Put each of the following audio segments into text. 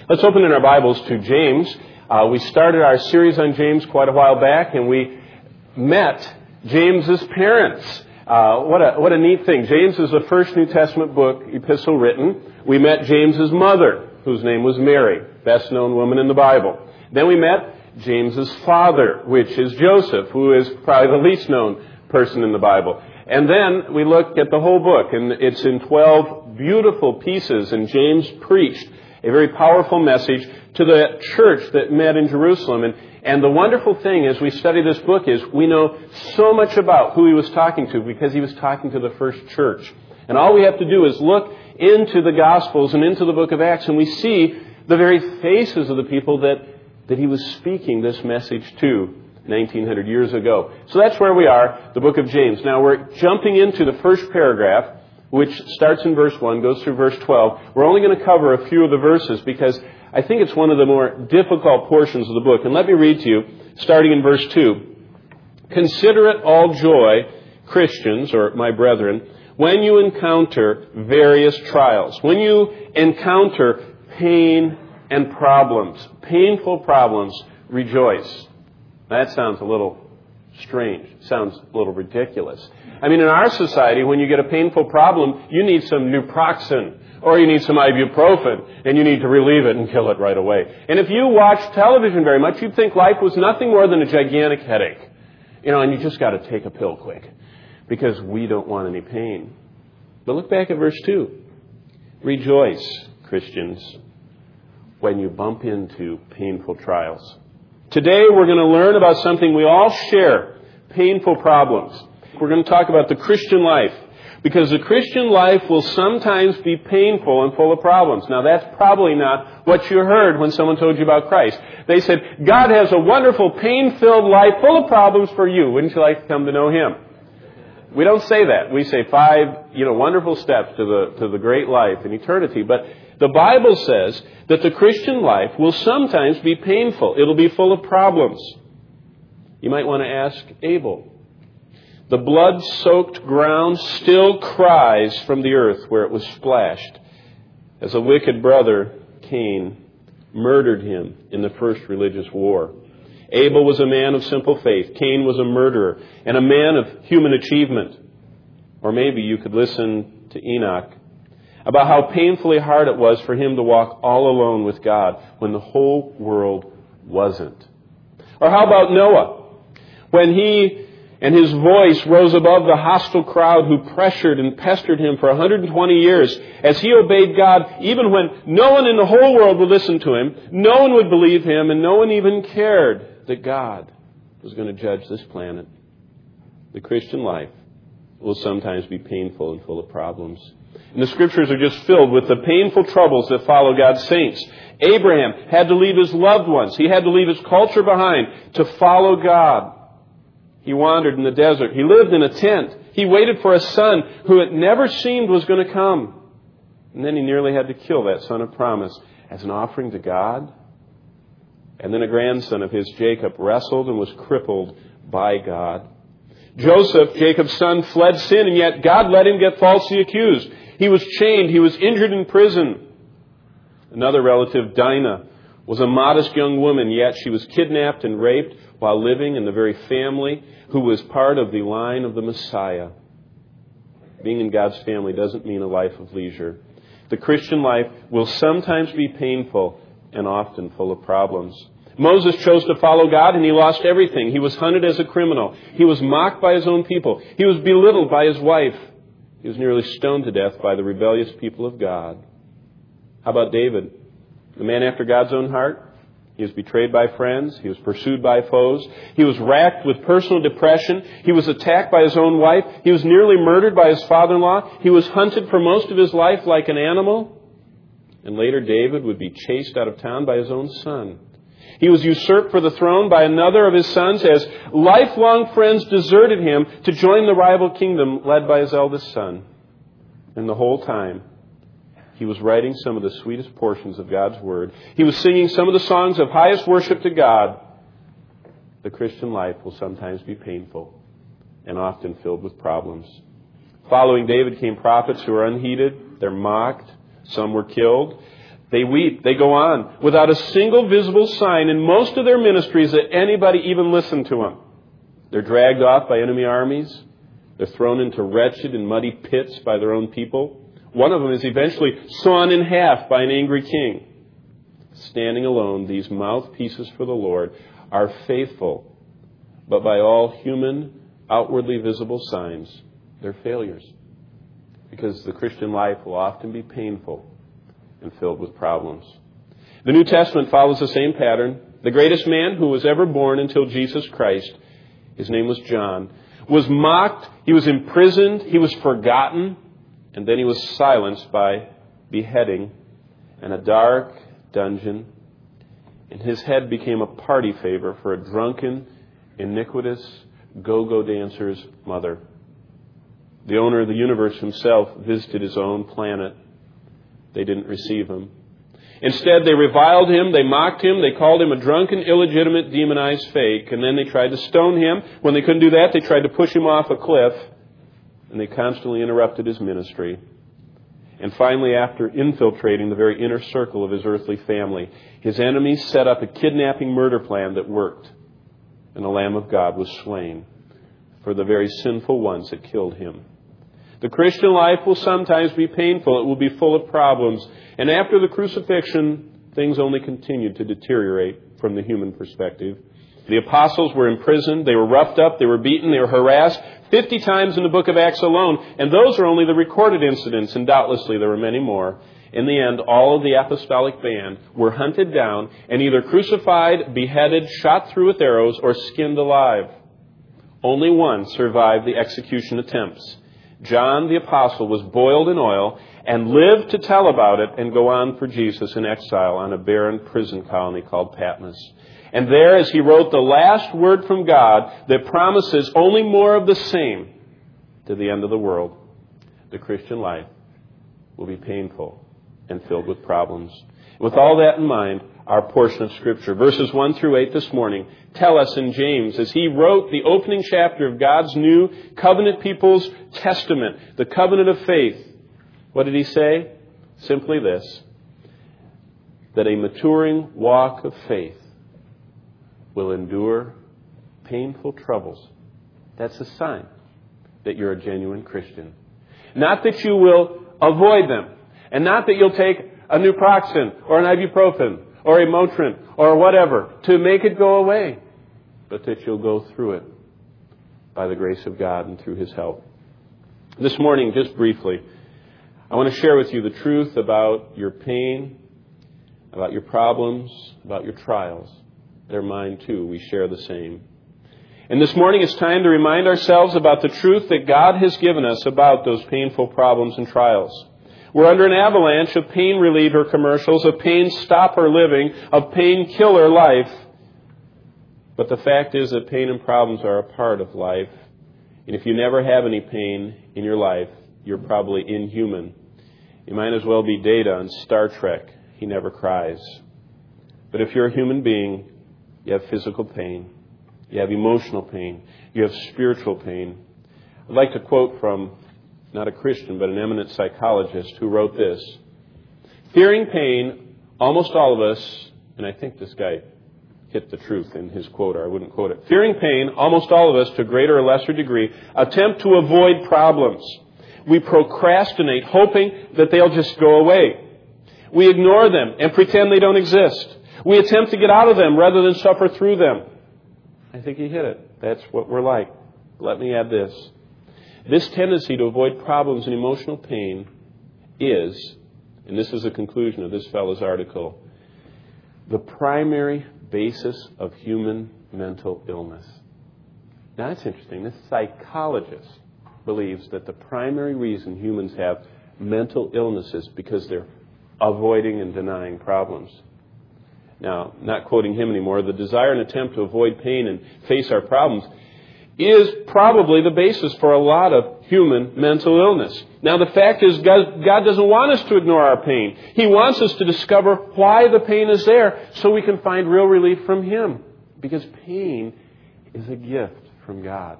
Let's open in our Bibles to James. We started our series on James quite a while back, and we met James's parents. What a neat thing. James is the first New Testament epistle written. We met James's mother, whose name was Mary, best known woman in the Bible. Then we met James's father, which is Joseph, who is probably the least known person in the Bible. And then we looked at the whole book, and it's in 12 beautiful pieces, and James preached a very powerful message to the church that met in Jerusalem. And the wonderful thing as we study this book is we know so much about who he was talking to because he was talking to the first church. And all we have to do is look into the Gospels and into the book of Acts, and we see the very faces of the people that he was speaking this message to 1900 years ago. So that's where we are, the book of James. Now we're jumping into the first paragraph, which starts in verse 1, goes through verse 12. We're only going to cover a few of the verses because I think it's one of the more difficult portions of the book. And let me read to you, starting in verse 2. Consider it all joy, Christians, or my brethren, when you encounter various trials, when you encounter pain and problems, painful problems, rejoice. That sounds a little strange. Sounds a little ridiculous. I mean, in our society, when you get a painful problem, you need some naproxen, or you need some ibuprofen, and you need to relieve it and kill it right away. And if you watch television very much, you'd think life was nothing more than a gigantic headache. And you just got to take a pill quick, because we don't want any pain. But look back at verse 2. Rejoice, Christians, when you bump into painful trials. Today we're going to learn about something we all share, painful problems. We're going to talk about the Christian life, because the Christian life will sometimes be painful and full of problems. Now that's probably not what you heard when someone told you about Christ. They said, God has a wonderful pain-filled life full of problems for you. Wouldn't you like to come to know Him? We don't say that. We say 5, wonderful steps to the great life in eternity. But the Bible says that the Christian life will sometimes be painful. It'll be full of problems. You might want to ask Abel. The blood-soaked ground still cries from the earth where it was splashed as a wicked brother, Cain, murdered him in the first religious war. Abel was a man of simple faith. Cain was a murderer and a man of human achievement. Or maybe you could listen to Enoch about how painfully hard it was for him to walk all alone with God when the whole world wasn't. Or how about Noah, when he and his voice rose above the hostile crowd who pressured and pestered him for 120 years as he obeyed God, even when no one in the whole world would listen to him, no one would believe him, and no one even cared that God was going to judge this planet. The Christian life will sometimes be painful and full of problems. And the Scriptures are just filled with the painful troubles that follow God's saints. Abraham had to leave his loved ones. He had to leave his culture behind to follow God. He wandered in the desert. He lived in a tent. He waited for a son who it never seemed was going to come. And then he nearly had to kill that son of promise as an offering to God. And then a grandson of his, Jacob, wrestled and was crippled by God. Joseph, Jacob's son, fled sin, and yet God let him get falsely accused. He was chained. He was injured in prison. Another relative, Dinah, was a modest young woman, yet she was kidnapped and raped while living in the very family who was part of the line of the Messiah. Being in God's family doesn't mean a life of leisure. The Christian life will sometimes be painful and often full of problems. Moses chose to follow God and he lost everything. He was hunted as a criminal. He was mocked by his own people. He was belittled by his wife. He was nearly stoned to death by the rebellious people of God. How about David? The man after God's own heart? He was betrayed by friends. He was pursued by foes. He was racked with personal depression. He was attacked by his own wife. He was nearly murdered by his father-in-law. He was hunted for most of his life like an animal. And later David would be chased out of town by his own son. He was usurped for the throne by another of his sons as lifelong friends deserted him to join the rival kingdom led by his eldest son. And the whole time, he was writing some of the sweetest portions of God's Word. He was singing some of the songs of highest worship to God. The Christian life will sometimes be painful and often filled with problems. Following David came prophets who were unheeded. They're mocked. Some were killed. They weep. They go on without a single visible sign in most of their ministries that anybody even listened to them. They're dragged off by enemy armies. They're thrown into wretched and muddy pits by their own people. One of them is eventually sawn in half by an angry king. Standing alone, these mouthpieces for the Lord are faithful, but by all human, outwardly visible signs, they're failures. Because the Christian life will often be painful and filled with problems. The New Testament follows the same pattern. The greatest man who was ever born until Jesus Christ, his name was John, was mocked, he was imprisoned, he was forgotten, and then he was silenced by beheading in a dark dungeon. And his head became a party favor for a drunken, iniquitous, go-go dancer's mother. The owner of the universe himself visited his own planet. They didn't receive him. Instead, they reviled him, they mocked him, they called him a drunken, illegitimate, demonized fake, and then they tried to stone him. When they couldn't do that, they tried to push him off a cliff, and they constantly interrupted his ministry. And finally, after infiltrating the very inner circle of his earthly family, his enemies set up a kidnapping murder plan that worked, and the Lamb of God was slain for the very sinful ones that killed him. The Christian life will sometimes be painful. It will be full of problems. And after the crucifixion, things only continued to deteriorate from the human perspective. The apostles were imprisoned. They were roughed up. They were beaten. They were harassed 50 times in the book of Acts alone. And those are only the recorded incidents, and doubtlessly there were many more. In the end, all of the apostolic band were hunted down and either crucified, beheaded, shot through with arrows, or skinned alive. Only one survived the execution attempts. John the Apostle was boiled in oil and lived to tell about it and go on for Jesus in exile on a barren prison colony called Patmos. And there, as he wrote the last word from God that promises only more of the same to the end of the world, the Christian life will be painful and filled with problems. With all that in mind, our portion of Scripture, verses 1 through 8 this morning, tell us in James, as he wrote the opening chapter of God's new covenant people's testament, the covenant of faith, what did he say? Simply this, that a maturing walk of faith will endure painful troubles. That's a sign that you're a genuine Christian. Not that you will avoid them, and not that you'll take a naproxen or an ibuprofen or a Motrin or whatever to make it go away, but that you'll go through it by the grace of God and through His help. This morning, just briefly, I want to share with you the truth about your pain, about your problems, about your trials. They're mine too. We share the same. And this morning it's time to remind ourselves about the truth that God has given us about those painful problems and trials. We're under an avalanche of pain reliever commercials, of pain stopper living, of pain killer life. But the fact is that pain and problems are a part of life. And if you never have any pain in your life, you're probably inhuman. You might as well be Data on Star Trek. He never cries. But if you're a human being, you have physical pain. You have emotional pain. You have spiritual pain. I'd like to quote from not a Christian, but an eminent psychologist who wrote this. Fearing pain, almost all of us, and I think this guy hit the truth in his quote, or I wouldn't quote it. Fearing pain, almost all of us, to a greater or lesser degree, attempt to avoid problems. We procrastinate, hoping that they'll just go away. We ignore them and pretend they don't exist. We attempt to get out of them rather than suffer through them. I think he hit it. That's what we're like. Let me add this. This tendency to avoid problems and emotional pain is, and this is the conclusion of this fellow's article, the primary basis of human mental illness. Now that's interesting. This psychologist believes that the primary reason humans have mental illness is because they're avoiding and denying problems. Now, not quoting him anymore, the desire and attempt to avoid pain and face our problems is probably the basis for a lot of human mental illness. Now, the fact is, God doesn't want us to ignore our pain. He wants us to discover why the pain is there so we can find real relief from Him. Because pain is a gift from God.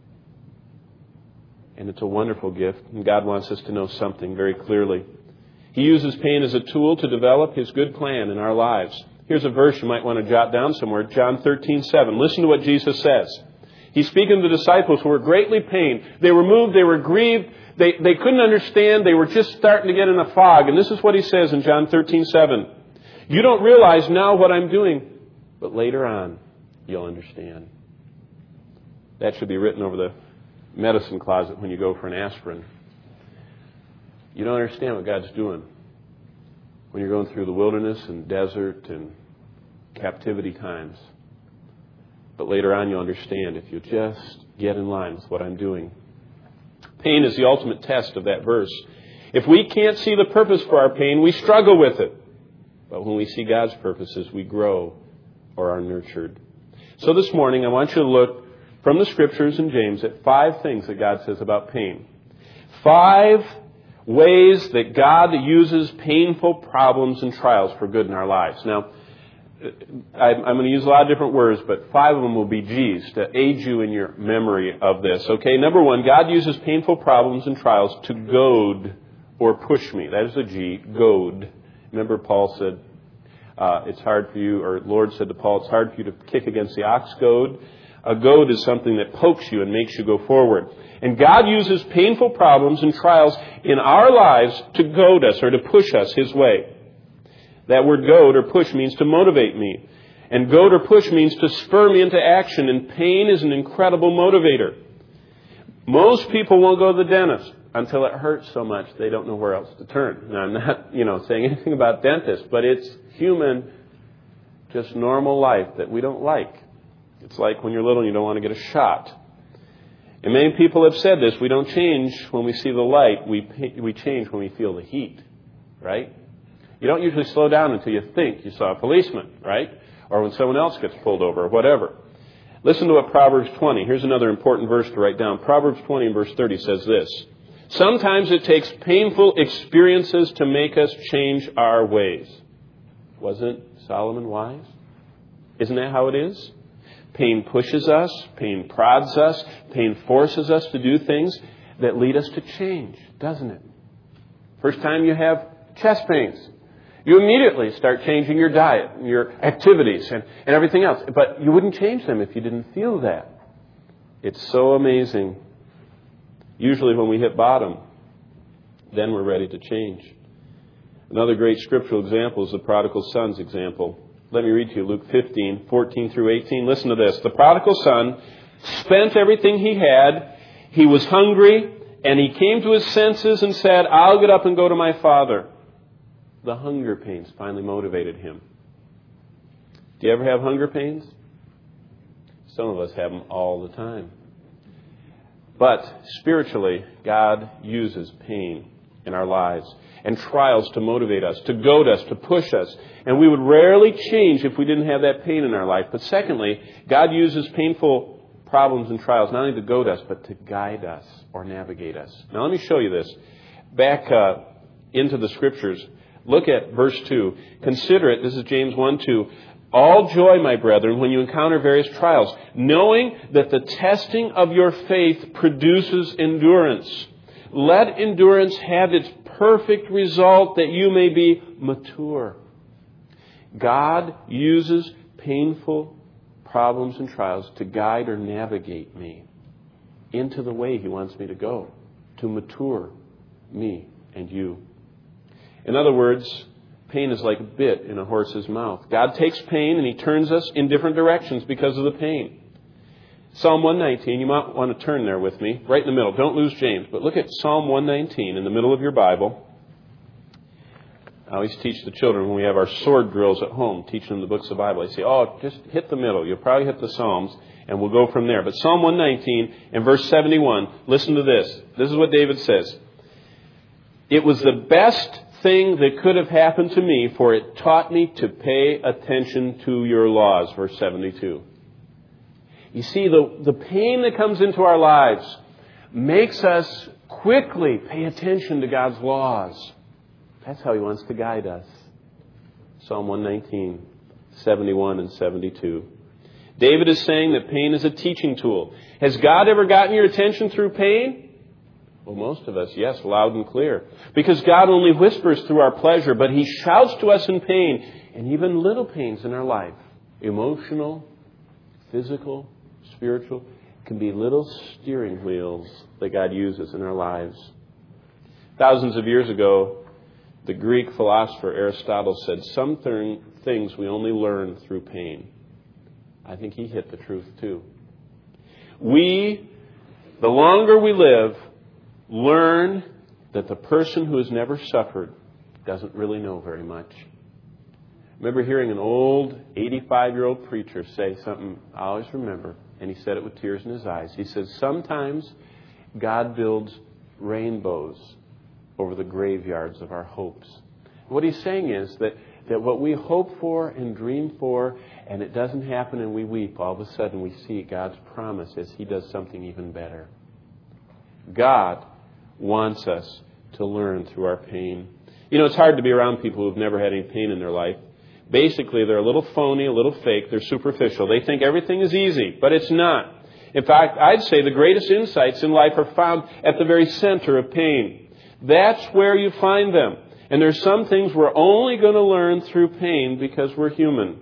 And it's a wonderful gift. And God wants us to know something very clearly. He uses pain as a tool to develop His good plan in our lives. Here's a verse you might want to jot down somewhere. John 13:7. Listen to what Jesus says. He's speaking to the disciples who were greatly pained. They were moved. They were grieved. They couldn't understand. They were just starting to get in a fog. And this is what He says in John 13:7. You don't realize now what I'm doing, but later on you'll understand. That should be written over the medicine closet when you go for an aspirin. You don't understand what God's doing when you're going through the wilderness and desert and captivity times. But later on you'll understand if you just get in line with what I'm doing. Pain is the ultimate test of that verse. If we can't see the purpose for our pain, we struggle with it. But when we see God's purposes, we grow or are nurtured. So this morning I want you to look from the Scriptures in James at 5 things that God says about pain. 5 ways that God uses painful problems and trials for good in our lives. Now, I'm going to use a lot of different words, but 5 of them will be G's to aid you in your memory of this. Okay, number 1, God uses painful problems and trials to goad or push me. That is a G, goad. Remember Paul said, it's hard for you, or Lord said to Paul, it's hard for you to kick against the ox goad. A goad is something that pokes you and makes you go forward. And God uses painful problems and trials in our lives to goad us or to push us His way. That word goad or push means to motivate me. And goad or push means to spur me into action. And pain is an incredible motivator. Most people won't go to the dentist until it hurts so much they don't know where else to turn. Now, I'm not, saying anything about dentists, but it's human, just normal life that we don't like. It's like when you're little and you don't want to get a shot. And many people have said this, we don't change when we see the light, we change when we feel the heat, right? You don't usually slow down until you think you saw a policeman, right? Or when someone else gets pulled over or whatever. Listen to what Proverbs 20, here's another important verse to write down. Proverbs 20 and verse 30 says this. Sometimes it takes painful experiences to make us change our ways. Wasn't Solomon wise? Isn't that how it is? Pain pushes us, pain prods us, pain forces us to do things that lead us to change, doesn't it? First time you have chest pains, you immediately start changing your diet, and your activities, and everything else. But you wouldn't change them if you didn't feel that. It's so amazing. Usually when we hit bottom, then we're ready to change. Another great scriptural example is the prodigal son's example. Let me read to you Luke 15, 14 through 18. Listen to this. The prodigal son spent everything he had. He was hungry, and he came to his senses and said, I'll get up and go to my father. The hunger pains finally motivated him. Do you ever have hunger pains? Some of us have them all the time. But spiritually, God uses pain in our lives and trials to motivate us, to goad us, to push us. And we would rarely change if we didn't have that pain in our life. But secondly, God uses painful problems and trials not only to goad us, but to guide us or navigate us. Now let me show you this. Back into the Scriptures, look at verse 2. Consider it, this is James 1:2. All joy, my brethren, when you encounter various trials, knowing that the testing of your faith produces endurance. Let endurance have its perfect result that you may be mature. God uses painful problems and trials to guide or navigate me into the way He wants me to go, to mature me and you. In other words, pain is like a bit in a horse's mouth. God takes pain and He turns us in different directions because of the pain. Psalm 119, you might want to turn there with me, right in the middle. Don't lose James, but look at Psalm 119 in the middle of your Bible. I always teach the children when we have our sword drills at home, teaching them the books of the Bible. I say, just hit the middle. You'll probably hit the Psalms, and we'll go from there. But Psalm 119 and verse 71, listen to this. This is what David says. It was the best thing that could have happened to me, for it taught me to pay attention to your laws. Verse 72. You see, the pain that comes into our lives makes us quickly pay attention to God's laws. That's how He wants to guide us. Psalm 119, 71 and 72. David is saying that pain is a teaching tool. Has God ever gotten your attention through pain? Well, most of us, yes, loud and clear. Because God only whispers through our pleasure, but He shouts to us in pain, and even little pains in our life. Emotional, physical, spiritual, can be little steering wheels that God uses in our lives. Thousands of years ago, the Greek philosopher Aristotle said, some things we only learn through pain. I think he hit the truth too. The longer we live, learn that the person who has never suffered doesn't really know very much. I remember hearing an old 85-year-old preacher say something I always remember, and he said it with tears in his eyes. He said, sometimes God builds rainbows over the graveyards of our hopes. What he's saying is that what we hope for and dream for, and it doesn't happen and we weep, all of a sudden we see God's promise as He does something even better. God wants us to learn through our pain. You know, it's hard to be around people who've never had any pain in their life. Basically, they're a little phony, a little fake, they're superficial. They think everything is easy, but it's not. In fact, I'd say the greatest insights in life are found at the very center of pain. That's where you find them. And there's some things we're only going to learn through pain because we're human.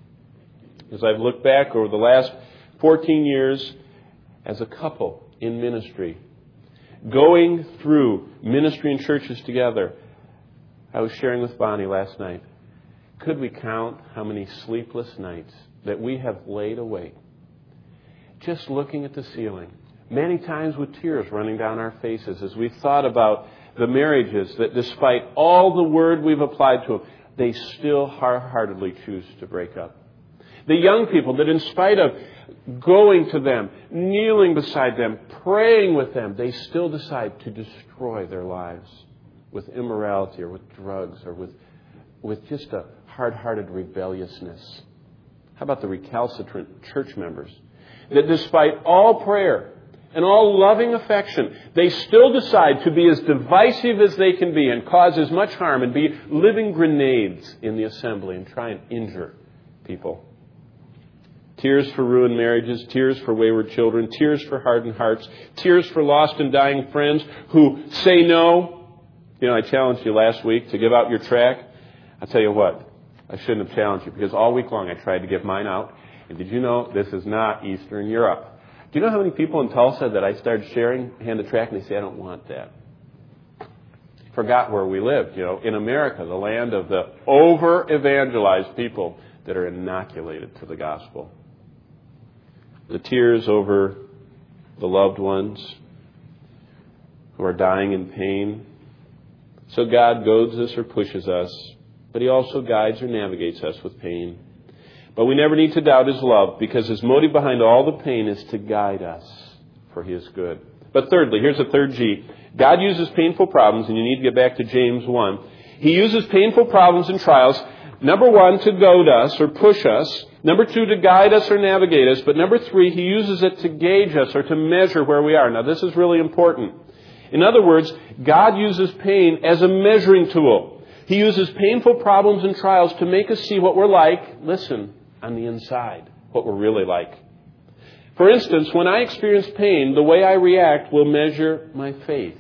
As I've looked back over the last 14 years as a couple in ministry, going through ministry and churches together, I was sharing with Bonnie last night. Could we count how many sleepless nights that we have laid awake just looking at the ceiling? Many times with tears running down our faces as we've thought about the marriages that despite all the word we've applied to them, they still hard-heartedly choose to break up. The young people that in spite of going to them, kneeling beside them, praying with them, they still decide to destroy their lives with immorality or with drugs or with just a hard-hearted rebelliousness. How about the recalcitrant church members that despite all prayer and all loving affection, they still decide to be as divisive as they can be and cause as much harm and be living grenades in the assembly and try and injure people. Tears for ruined marriages, tears for wayward children, tears for hardened hearts, tears for lost and dying friends who say no. You know, I challenged you last week to give out your tract. I'll tell you what, I shouldn't have challenged you because all week long I tried to give mine out. And did you know this is not Eastern Europe? Do you know how many people in Tulsa that I started sharing hand the tract and they say, I don't want that? Forgot where we lived, you know, in America, the land of the over-evangelized people that are inoculated to the gospel. The tears over the loved ones who are dying in pain. So God goads us or pushes us, but He also guides or navigates us with pain. But we never need to doubt His love because His motive behind all the pain is to guide us for His good. But thirdly, here's the third G. God uses painful problems, and you need to get back to James 1. He uses painful problems and trials, number one, to goad us or push us. Number two, to guide us or navigate us. But number three, He uses it to gauge us or to measure where we are. Now, this is really important. In other words, God uses pain as a measuring tool. He uses painful problems and trials to make us see what we're like. Listen. On the inside, what we're really like. For instance, when I experience pain, the way I react will measure my faith.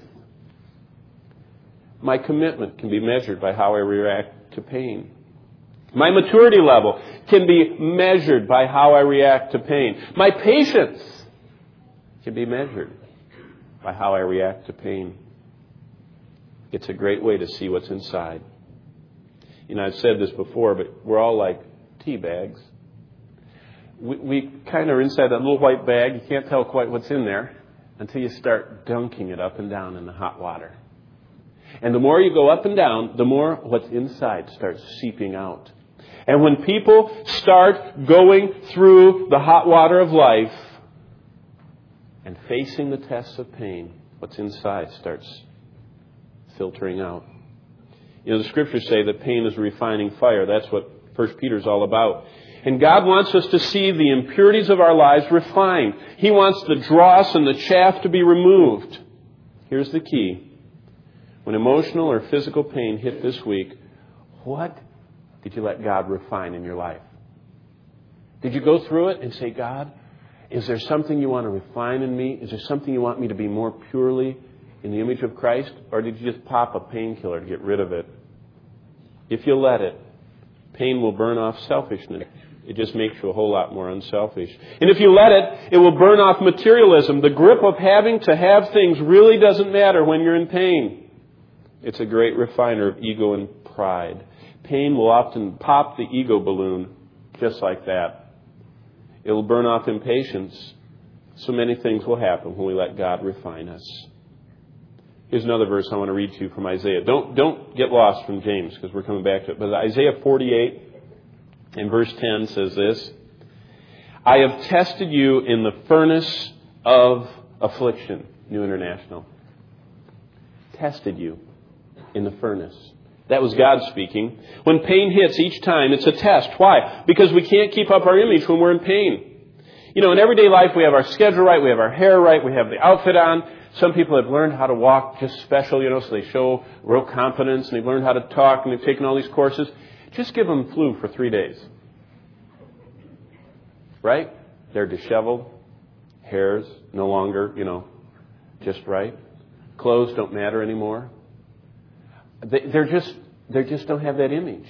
My commitment can be measured by how I react to pain. My maturity level can be measured by how I react to pain. My patience can be measured by how I react to pain. It's a great way to see what's inside. You know, I've said this before, but we're all like tea bags. We kind of are inside that little white bag. You can't tell quite what's in there until you start dunking it up and down in the hot water. And the more you go up and down, the more what's inside starts seeping out. And when people start going through the hot water of life and facing the tests of pain, what's inside starts filtering out. You know, the Scriptures say that pain is a refining fire. That's what 1 Peter is all about. And God wants us to see the impurities of our lives refined. He wants the dross and the chaff to be removed. Here's the key. When emotional or physical pain hit this week, what did you let God refine in your life? Did you go through it and say, God, is there something you want to refine in me? Is there something you want me to be more purely in the image of Christ, or did you just pop a painkiller to get rid of it? If you let it, pain will burn off selfishness. It just makes you a whole lot more unselfish. And if you let it, it will burn off materialism. The grip of having to have things really doesn't matter when you're in pain. It's a great refiner of ego and pride. Pain will often pop the ego balloon just like that. It will burn off impatience. So many things will happen when we let God refine us. Here's another verse I want to read to you from Isaiah. Don't get lost from James, because we're coming back to it. But Isaiah 48 in verse 10 says this: I have tested you in the furnace of affliction. New International. Tested you in the furnace. That was God speaking. When pain hits each time, it's a test. Why? Because we can't keep up our image when we're in pain. You know, in everyday life, we have our schedule right, we have our hair right, we have the outfit on. Some people have learned how to walk just special, so they show real confidence, and they've learned how to talk, and they've taken all these courses. Just give them flu for 3 days. Right? They're disheveled. Hair's no longer, just right. Clothes don't matter anymore. They just don't have that image.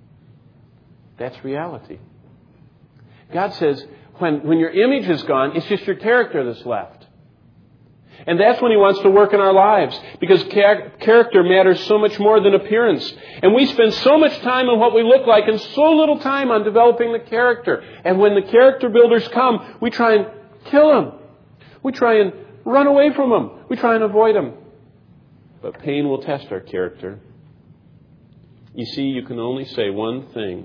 That's reality. God says, when your image is gone, it's just your character that's left. And that's when He wants to work in our lives. Because character matters so much more than appearance. And we spend so much time on what we look like and so little time on developing the character. And when the character builders come, we try and kill them. We try and run away from them. We try and avoid them. But pain will test our character. You see, you can only say one thing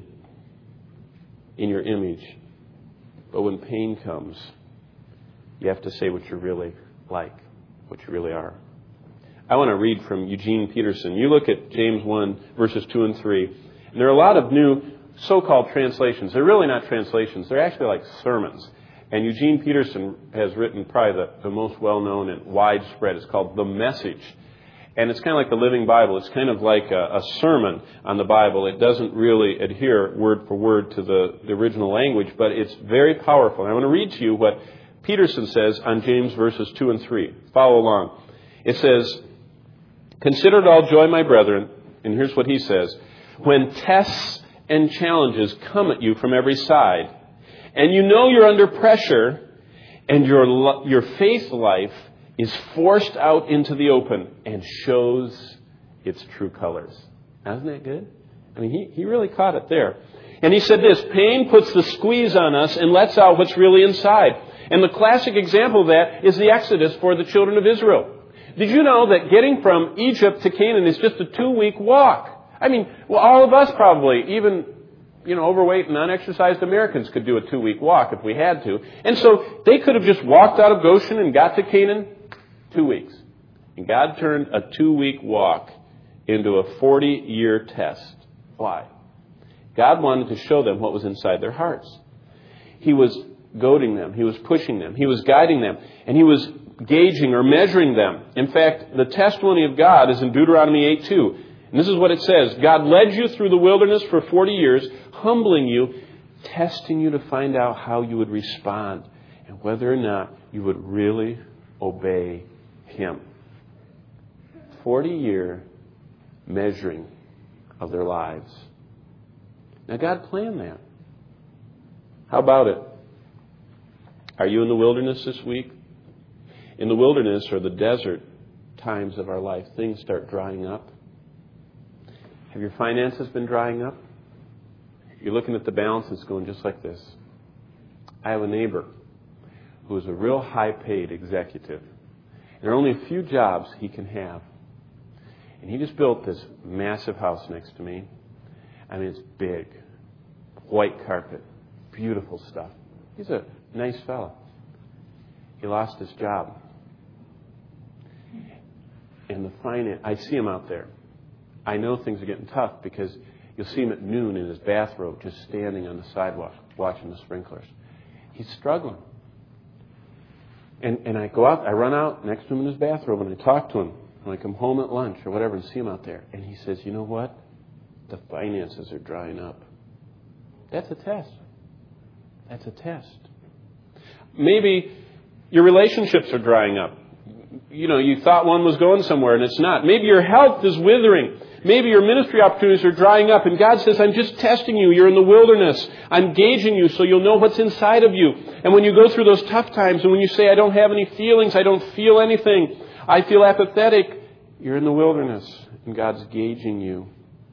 in your image. But when pain comes, you have to say what you're really like, what you really are. I want to read from Eugene Peterson. You look at James 1, verses 2 and 3, and there are a lot of new so-called translations. They're really not translations. They're actually like sermons. And Eugene Peterson has written probably the most well-known and widespread. It's called The Message. And it's kind of like the Living Bible. It's kind of like a sermon on the Bible. It doesn't really adhere word for word to the original language, but it's very powerful. And I want to read to you what Peterson says on James verses 2 and 3. Follow along. It says, "Consider it all joy, my brethren," and here's what he says, "when tests and challenges come at you from every side, and you know you're under pressure, and your faith life is forced out into the open and shows its true colors." Now, isn't that good? I mean, he really caught it there. And he said this: pain puts the squeeze on us and lets out what's really inside. And the classic example of that is the Exodus for the children of Israel. Did you know that getting from Egypt to Canaan is just a 2-week walk? I mean, well, all of us probably, even overweight and unexercised Americans could do a 2-week walk if we had to. And so they could have just walked out of Goshen and got to Canaan 2 weeks. And God turned a 2-week walk into a 40-year test. Why? God wanted to show them what was inside their hearts. He was goading them. He was pushing them. He was guiding them. And He was gauging or measuring them. In fact, the testimony of God is in Deuteronomy 8:2. And this is what it says: God led you through the wilderness for 40 years, humbling you, testing you to find out how you would respond and whether or not you would really obey Him. 40-year measuring of their lives. Now, God planned that. How about it? Are you in the wilderness this week? In the wilderness or the desert times of our life, things start drying up. Have your finances been drying up? You're looking at the balances going just like this. I have a neighbor who is a real high-paid executive. There are only a few jobs he can have. And he just built this massive house next to me. I mean, it's big. White carpet. Beautiful stuff. He's a nice fellow. He lost his job. And I see him out there. I know things are getting tough because you'll see him at noon in his bathrobe just standing on the sidewalk watching the sprinklers. He's struggling. And I go out, I run out next to him in his bathrobe and I talk to him. When I come home at lunch or whatever and see him out there. And he says, you know what? The finances are drying up. That's a test. That's a test. Maybe your relationships are drying up. you thought one was going somewhere and it's not. Maybe your health is withering. Maybe your ministry opportunities are drying up and God says, I'm just testing you. You're in the wilderness. I'm gauging you so you'll know what's inside of you. And when you go through those tough times and when you say, I don't have any feelings, I don't feel anything, I feel apathetic, you're in the wilderness and God's gauging you,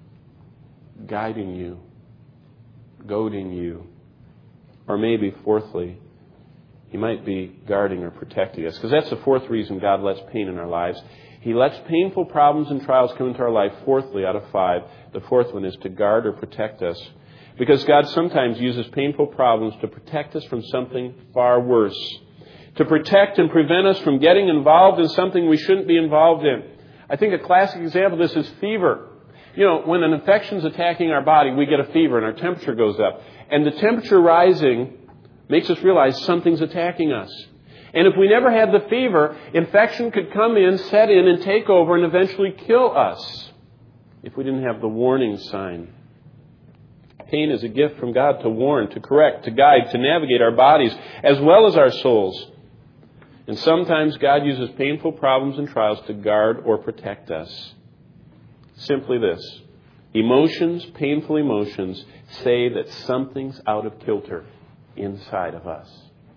guiding you, goading you. Or maybe, fourthly, He might be guarding or protecting us. Because that's the fourth reason God lets pain in our lives. He lets painful problems and trials come into our life, fourthly, out of 5. The fourth one is to guard or protect us. Because God sometimes uses painful problems to protect us from something far worse. To protect and prevent us from getting involved in something we shouldn't be involved in. I think a classic example of this is fever. When an infection's attacking our body, we get a fever and our temperature goes up. And the temperature rising makes us realize something's attacking us. And if we never had the fever, infection could come in, set in, and take over and eventually kill us if we didn't have the warning sign. Pain is a gift from God to warn, to correct, to guide, to navigate our bodies as well as our souls. And sometimes God uses painful problems and trials to guard or protect us. Simply this. Emotions, painful emotions, say that something's out of kilter inside of us.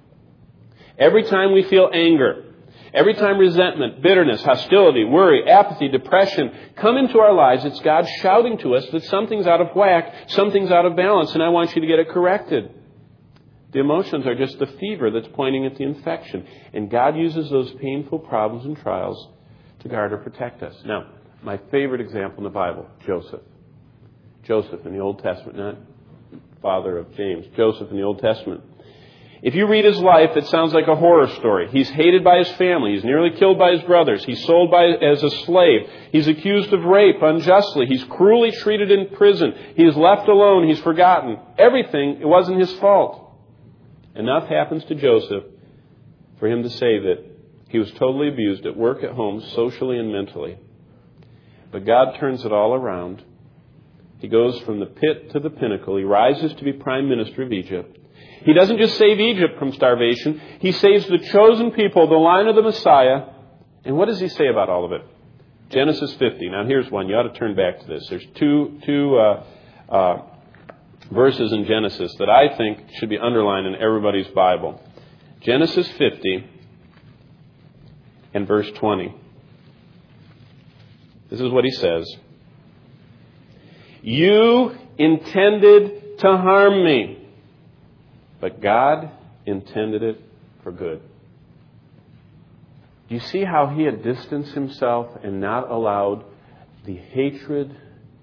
Every time we feel anger, every time resentment, bitterness, hostility, worry, apathy, depression come into our lives, it's God shouting to us that something's out of whack, something's out of balance, and I want you to get it corrected. The emotions are just the fever that's pointing at the infection. And God uses those painful problems and trials to guard or protect us. Now, my favorite example in the Bible, Joseph. Joseph in the Old Testament, not father of James. Joseph in the Old Testament. If you read his life, it sounds like a horror story. He's hated by his family. He's nearly killed by his brothers. He's sold as a slave. He's accused of rape unjustly. He's cruelly treated in prison. He's left alone. He's forgotten. Everything, it wasn't his fault. Enough happens to Joseph for him to say that he was totally abused at work, at home, socially and mentally. But God turns it all around. He goes from the pit to the pinnacle. He rises to be prime minister of Egypt. He doesn't just save Egypt from starvation. He saves the chosen people, the line of the Messiah. And what does he say about all of it? Genesis 50. Now here's one. You ought to turn back to this. There's two verses in Genesis that I think should be underlined in everybody's Bible. Genesis 50 and verse 20. This is what he says. You intended to harm me, but God intended it for good. Do you see how he had distanced himself and not allowed the hatred,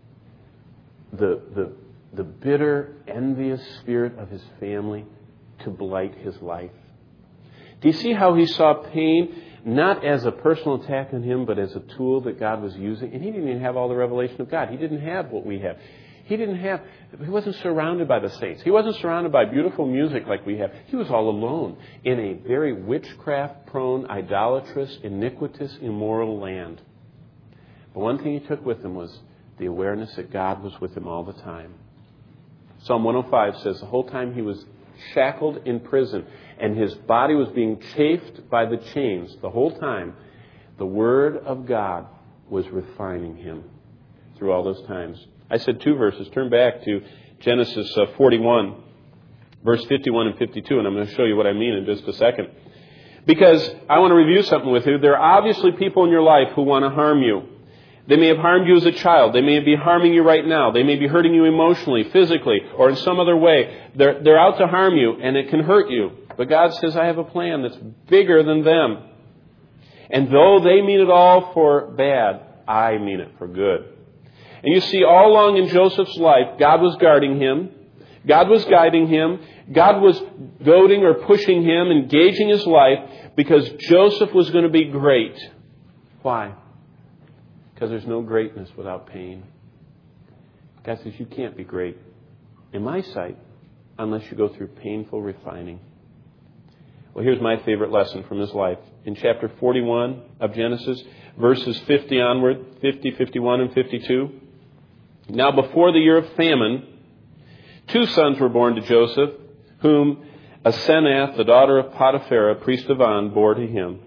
the bitter, envious spirit of his family to blight his life? Do you see how he saw pain not as a personal attack on him, but as a tool that God was using? And he didn't even have all the revelation of God. He didn't have what we have. He wasn't surrounded by the saints. He wasn't surrounded by beautiful music like we have. He was all alone in a very witchcraft-prone, idolatrous, iniquitous, immoral land. But one thing he took with him was the awareness that God was with him all the time. Psalm 105 says the whole time he was shackled in prison and his body was being chafed by the chains, the whole time the Word of God was refining him through all those times. I said 2 verses. Turn back to Genesis 41, verse 51 and 52, and I'm going to show you what I mean in just a second. Because I want to review something with you. There are obviously people in your life who want to harm you. They may have harmed you as a child. They may be harming you right now. They may be hurting you emotionally, physically, or in some other way. They're out to harm you, and it can hurt you. But God says, I have a plan that's bigger than them. And though they mean it all for bad, I mean it for good. And you see, all along in Joseph's life, God was guarding him. God was guiding him. God was goading or pushing him, engaging his life, because Joseph was going to be great. Why? Because there's no greatness without pain. God says you can't be great in my sight unless you go through painful refining. Well, here's my favorite lesson from his life. In chapter 41 of Genesis, verses 50 onward, 50, 51, and 52. Now before the year of famine, 2 sons were born to Joseph, whom Asenath, the daughter of Potiphera, priest of On, bore to him.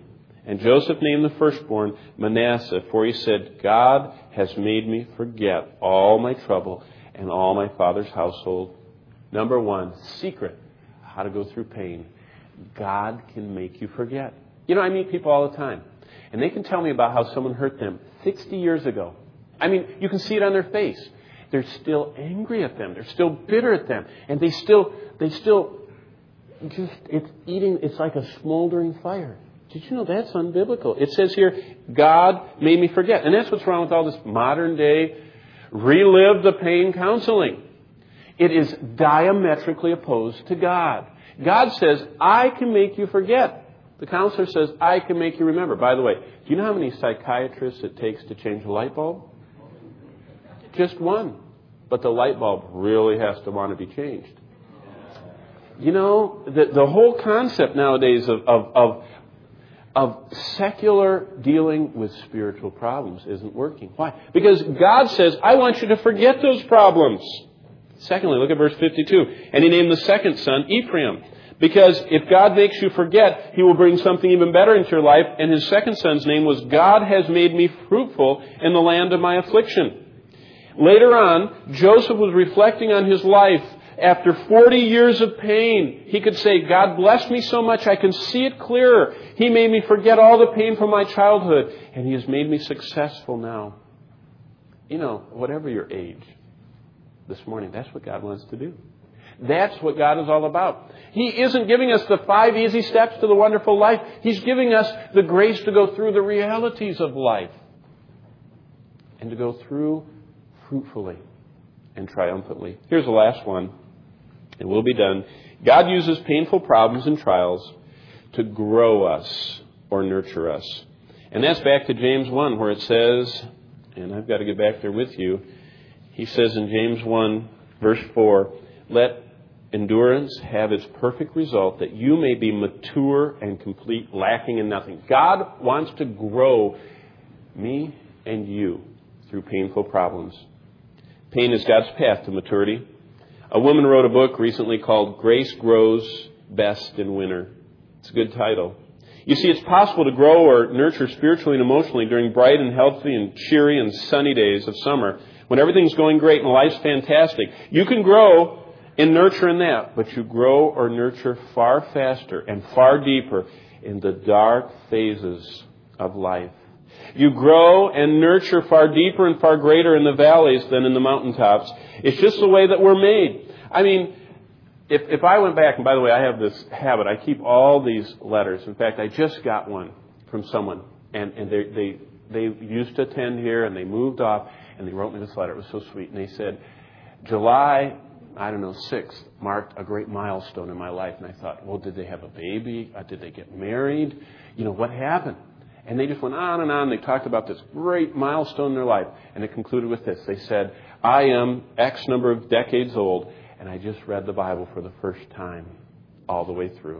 And Joseph named the firstborn Manasseh, for he said, God has made me forget all my trouble and all my father's household. Number one, secret, how to go through pain. God can make you forget. You know, I meet people all the time, and they can tell me about how someone hurt them 60 years ago. I mean, you can see it on their face. They're still angry at them. They're still bitter at them. And they still just, it's like a smoldering fire. Did you know that's unbiblical? It says here, God made me forget. And that's what's wrong with all this modern day relive the pain counseling. It is diametrically opposed to God. God says, I can make you forget. The counselor says, I can make you remember. By the way, do you know how many psychiatrists it takes to change a light bulb? Just one. But the light bulb really has to want to be changed. You know, the whole concept nowadays of secular dealing with spiritual problems isn't working. Why? Because God says, I want you to forget those problems. Secondly, look at verse 52. And he named the second son Ephraim. Because if God makes you forget, He will bring something even better into your life. And his second son's name was, God has made me fruitful in the land of my affliction. Later on, Joseph was reflecting on his life. After 40 years of pain, he could say, God blessed me so much I can see it clearer. He made me forget all the pain from my childhood. And He has made me successful now. You know, whatever your age, this morning, that's what God wants to do. That's what God is all about. He isn't giving us the 5 easy steps to the wonderful life. He's giving us the grace to go through the realities of life. And to go through fruitfully and triumphantly. Here's the last one, and we'll be done. God uses painful problems and trials to grow us or nurture us. And that's back to James 1, where it says, and I've got to get back there with you, he says in James 1, verse 4, let endurance have its perfect result, that you may be mature and complete, lacking in nothing. God wants to grow me and you through painful problems. Pain is God's path to maturity. A woman wrote a book recently called Grace Grows Best in Winter. It's a good title. You see, it's possible to grow or nurture spiritually and emotionally during bright and healthy and cheery and sunny days of summer when everything's going great and life's fantastic. You can grow and nurture in that, but you grow or nurture far faster and far deeper in the dark phases of life. You grow and nurture far deeper and far greater in the valleys than in the mountaintops. It's just the way that we're made. I mean, if I went back, and by the way, I have this habit. I keep all these letters. In fact, I just got one from someone, and they used to attend here, and they moved off, and they wrote me this letter. It was so sweet. And they said, July 6th marked a great milestone in my life. And I thought, well, did they have a baby? Did they get married? You know, what happened? And they just went on and on. They talked about this great milestone in their life. And it concluded with this. They said, I am X number of decades old, and I just read the Bible for the first time all the way through.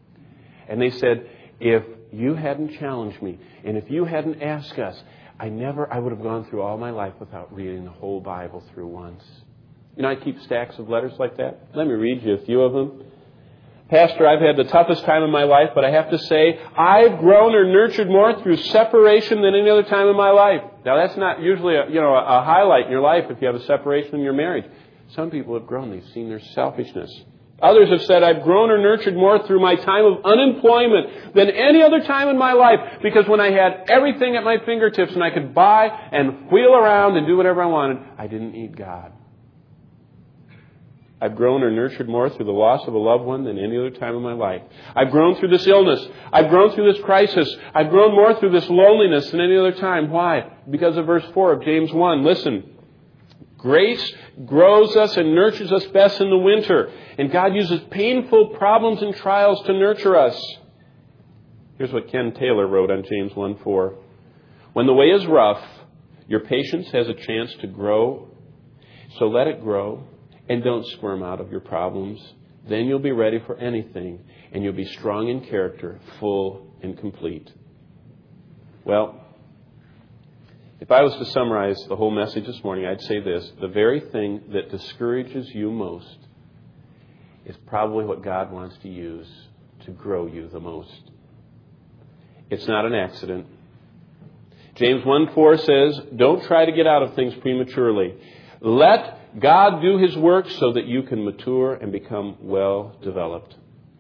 And they said, if you hadn't challenged me, and if you hadn't asked us, I would have gone through all my life without reading the whole Bible through once. You know, I keep stacks of letters like that. Let me read you a few of them. Pastor, I've had the toughest time in my life, but I have to say, I've grown or nurtured more through separation than any other time in my life. Now, that's not usually a highlight in your life if you have a separation in your marriage. Some people have grown. They've seen their selfishness. Others have said, I've grown or nurtured more through my time of unemployment than any other time in my life, because when I had everything at my fingertips and I could buy and wheel around and do whatever I wanted, I didn't need God. I've grown or nurtured more through the loss of a loved one than any other time in my life. I've grown through this illness. I've grown through this crisis. I've grown more through this loneliness than any other time. Why? Because of verse 4 of James 1. Listen. Grace grows us and nurtures us best in the winter. And God uses painful problems and trials to nurture us. Here's what Ken Taylor wrote on James 1:4. When the way is rough, your patience has a chance to grow. So let it grow. And don't squirm out of your problems. Then you'll be ready for anything. And you'll be strong in character, full and complete. Well, if I was to summarize the whole message this morning, I'd say this. The very thing that discourages you most is probably what God wants to use to grow you the most. It's not an accident. James 1:4 says, don't try to get out of things prematurely. Let God do His work so that you can mature and become well developed.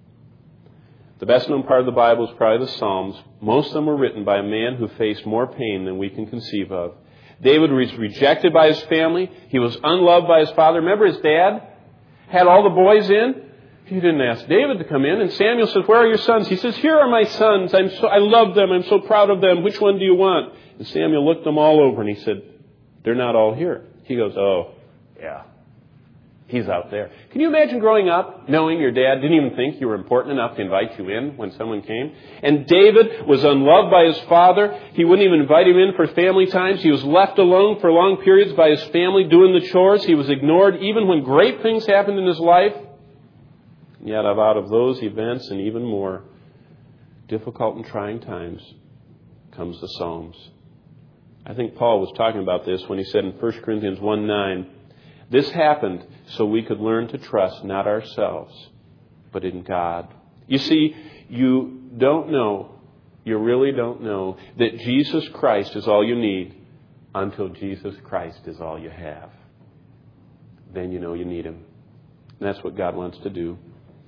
The best known part of the Bible is probably the Psalms. Most of them were written by a man who faced more pain than we can conceive of. David was rejected by his family. He was unloved by his father. Remember his dad had all the boys in? He didn't ask David to come in. And Samuel says, where are your sons? He says, here are my sons. I love them. I'm so proud of them. Which one do you want? And Samuel looked them all over and he said, they're not all here. He goes, oh, yeah. He's out there. Can you imagine growing up knowing your dad didn't even think you were important enough to invite you in when someone came? And David was unloved by his father. He wouldn't even invite him in for family times. He was left alone for long periods by his family doing the chores. He was ignored even when great things happened in his life. Yet out of those events and even more difficult and trying times comes the Psalms. I think Paul was talking about this when he said in 1 Corinthians 1:9, this happened so we could learn to trust not ourselves, but in God. You see, you really don't know that Jesus Christ is all you need until Jesus Christ is all you have. Then you know you need Him. And that's what God wants to do.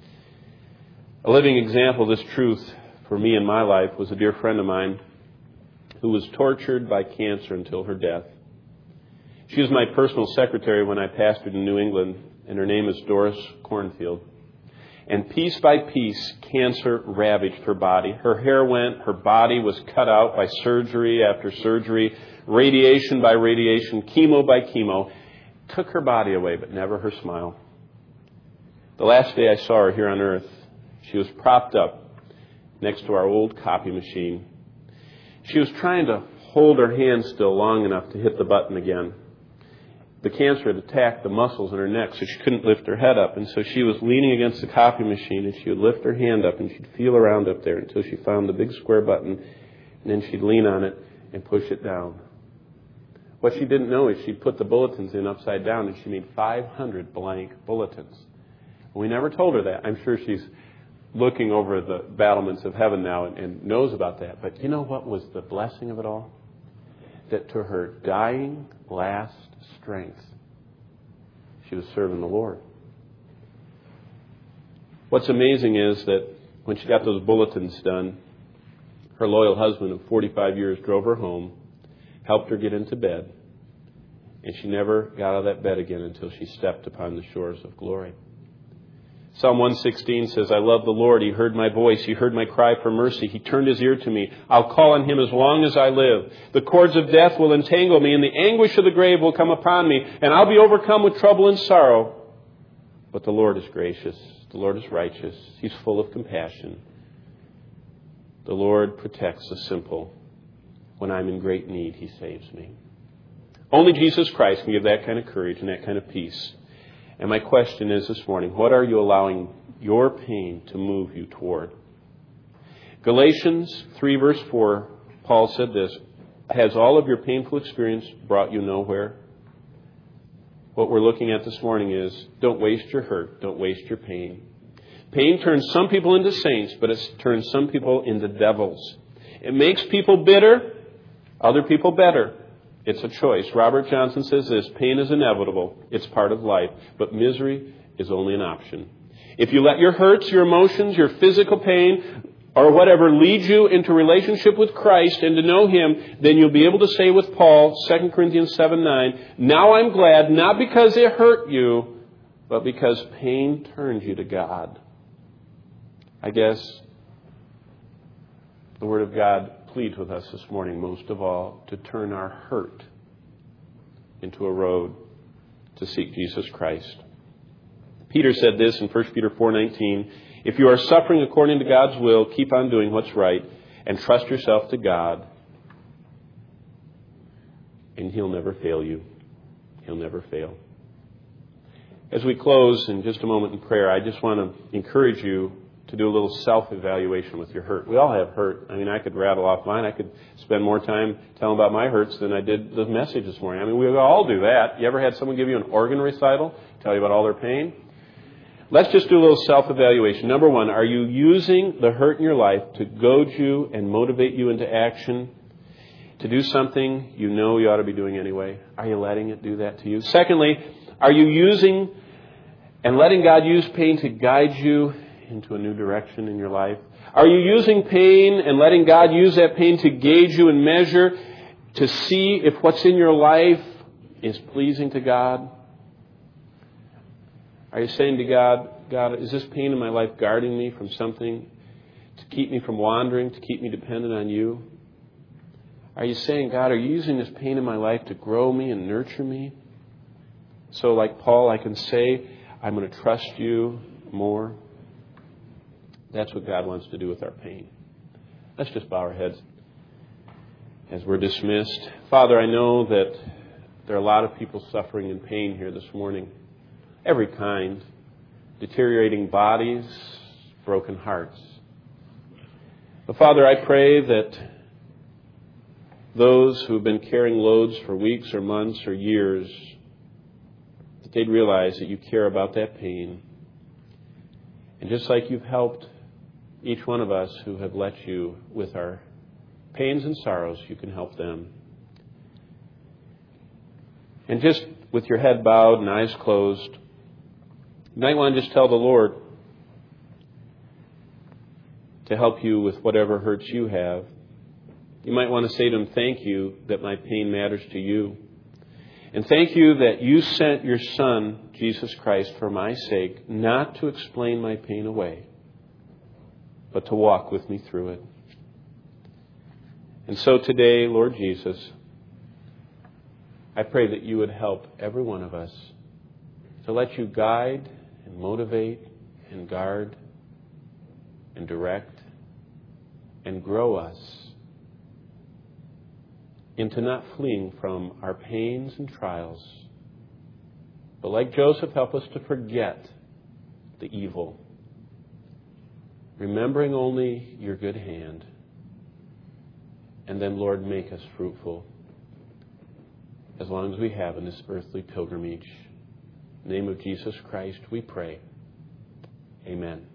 A living example of this truth for me in my life was a dear friend of mine who was tortured by cancer until her death. She was my personal secretary when I pastored in New England, and her name is Doris Cornfield. And piece by piece, cancer ravaged her body. Her hair went, her body was cut out by surgery after surgery, radiation by radiation, chemo by chemo. Took her body away, but never her smile. The last day I saw her here on earth, she was propped up next to our old copy machine. She was trying to hold her hand still long enough to hit the button again. The cancer had attacked the muscles in her neck, so she couldn't lift her head up. And so she was leaning against the copy machine, and she would lift her hand up, and she'd feel around up there until she found the big square button, and then she'd lean on it and push it down. What she didn't know is she'd put the bulletins in upside down, and she made 500 blank bulletins. We never told her that. I'm sure she's looking over the battlements of heaven now and knows about that. But you know what was the blessing of it all? That to her dying last strength, she was serving the Lord. What's amazing is that when she got those bulletins done, her loyal husband of 45 years drove her home, helped her get into bed, and she never got out of that bed again until she stepped upon the shores of glory. Psalm 116 says, I love the Lord. He heard my voice. He heard my cry for mercy. He turned His ear to me. I'll call on Him as long as I live. The cords of death will entangle me, and the anguish of the grave will come upon me, and I'll be overcome with trouble and sorrow. But the Lord is gracious. The Lord is righteous. He's full of compassion. The Lord protects the simple. When I'm in great need, He saves me. Only Jesus Christ can give that kind of courage and that kind of peace. And my question is this morning, what are you allowing your pain to move you toward? Galatians 3 verse 4, Paul said this, has all of your painful experience brought you nowhere? What we're looking at this morning is, don't waste your hurt, don't waste your pain. Pain turns some people into saints, but it turns some people into devils. It makes people bitter, other people better. It's a choice. Robert Johnson says this, pain is inevitable. It's part of life. But misery is only an option. If you let your hurts, your emotions, your physical pain, or whatever lead you into relationship with Christ and to know Him, then you'll be able to say with Paul, 2 Corinthians 7:9, now I'm glad, not because it hurt you, but because pain turned you to God. I guess the Word of God pleads with us this morning, most of all, to turn our hurt into a road to seek Jesus Christ. Peter said this in 1 Peter 4:19, if you are suffering according to God's will, keep on doing what's right and trust yourself to God, and He'll never fail you. He'll never fail. As we close in just a moment in prayer, I just want to encourage you to do a little self-evaluation with your hurt. We all have hurt. I mean, I could rattle off mine. I could spend more time telling about my hurts than I did the message this morning. I mean, we all do that. You ever had someone give you an organ recital, tell you about all their pain? Let's just do a little self-evaluation. Number one, are you using the hurt in your life to goad you and motivate you into action, to do something you know you ought to be doing anyway? Are you letting it do that to you? Secondly, are you using and letting God use pain to guide you into a new direction in your life? Are you using pain and letting God use that pain to gauge you and measure, to see if what's in your life is pleasing to God? Are you saying to God, God, is this pain in my life guarding me from something, to keep me from wandering, to keep me dependent on you? Are you saying, God, are you using this pain in my life to grow me and nurture me? So like Paul, I can say, I'm going to trust you more. That's what God wants to do with our pain. Let's just bow our heads as we're dismissed. Father, I know that there are a lot of people suffering in pain here this morning. Every kind. Deteriorating bodies, broken hearts. But Father, I pray that those who have been carrying loads for weeks or months or years, that they'd realize that you care about that pain. And just like you've helped each one of us who have let you with our pains and sorrows, you can help them. And just with your head bowed and eyes closed, you might want to just tell the Lord to help you with whatever hurts you have. You might want to say to Him, thank you that my pain matters to you. And thank you that you sent your Son, Jesus Christ, for my sake, not to explain my pain away, but to walk with me through it. And so today, Lord Jesus, I pray that you would help every one of us to let you guide and motivate and guard and direct and grow us into not fleeing from our pains and trials, but like Joseph, help us to forget the evil, remembering only your good hand. And then, Lord, make us fruitful as long as we have in this earthly pilgrimage. In the name of Jesus Christ, we pray. Amen.